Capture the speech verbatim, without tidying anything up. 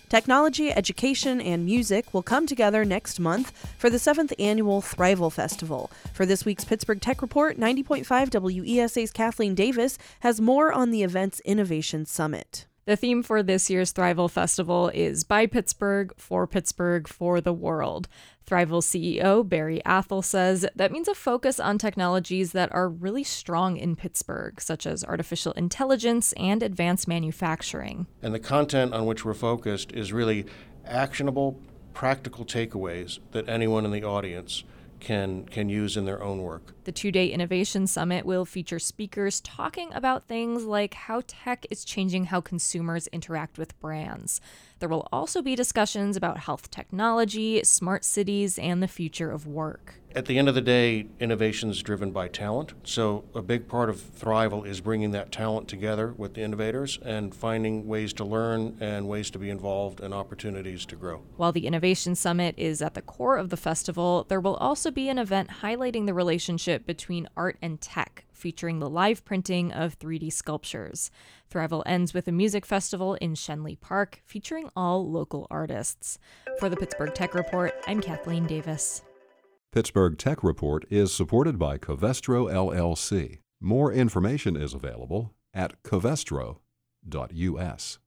Technology, education, and music will come together next month for the seventh annual Thrival Festival. For this week's Pittsburgh Tech Report, ninety point five W E S A's Kathleen Davis has more on the event's Innovation Summit. The theme for this year's Thrival Festival is By Pittsburgh, for Pittsburgh, for the world. Thrival C E O Barry Athel says that means a focus on technologies that are really strong in Pittsburgh, such as artificial intelligence and advanced manufacturing. And the content on which we're focused is really actionable, practical takeaways that anyone in the audience can can use in their own work. The two-day Innovation Summit will feature speakers talking about things like how tech is changing how consumers interact with brands. There will also be discussions about health technology, smart cities, and the future of work. At the end of the day, innovation is driven by talent. So a big part of Thrival is bringing that talent together with the innovators and finding ways to learn and ways to be involved and opportunities to grow. While the Innovation Summit is at the core of the festival, there will also be an event highlighting the relationship between art and tech, featuring the live printing of three D sculptures. Thrival ends with a music festival in Shenley Park, featuring all local artists. For the Pittsburgh Tech Report, I'm Kathleen Davis. Pittsburgh Tech Report is supported by Covestro L L C. More information is available at covestro dot U S.